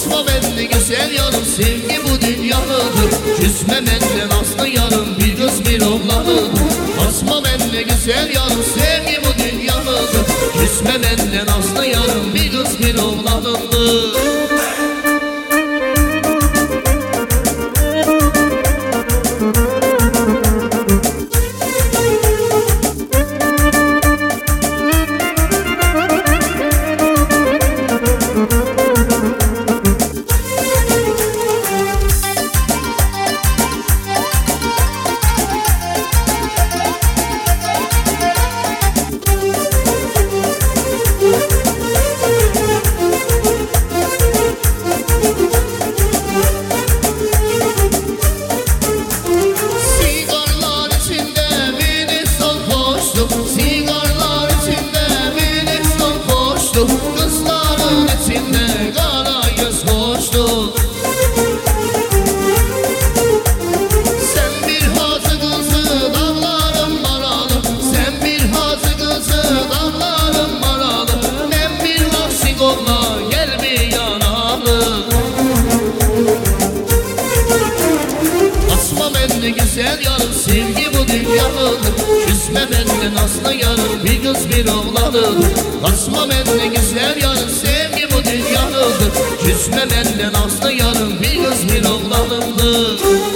Asma benle güzel yarım, sevgi bu dünyalıdır. Küsme benden aslı yarım, bir kız bir oğlanıdır. Asma benle güzel yarım, sevgi bu dünyalıdır. Küsme benden aslı yarım, bir kız bir oğlanıdır. Kızların içinde kara göz koştu. Sen bir hazı kızı dağların maralı, sen bir hazı kızı dağların maralı. Ben bir aşık olma gel bir yanalı. Asma benle güzel yarım, sevgi bu dünyalıdır. Küsme benden aslı yarım, bir kız bir oğlanıdır. Asma benle güzel yarım, sevgi bu dünyalıdır. Küsme benden aslı yarım, bir kız bir oğlanıdır.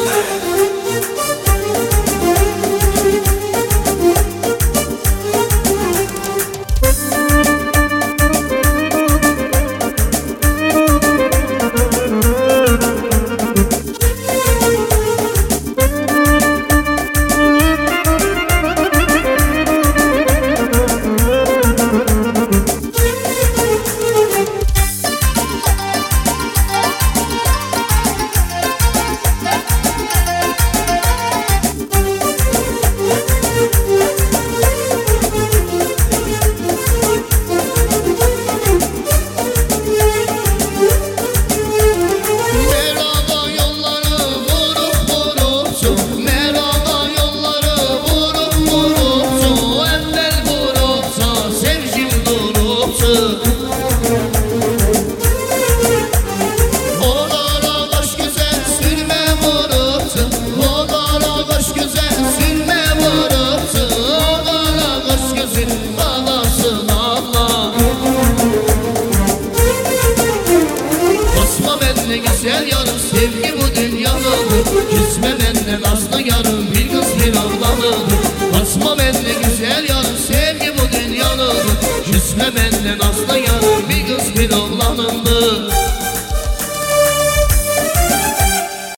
Güzel yarım, sevgi bu dünyalıdır. Küsme benden aslı yarım, bir kız bir oğlanıdır. Asma benle güzel yarım, sevgi bu dünyalıdır. Küsme benden aslı yarım, bir kız bir oğlanıdır.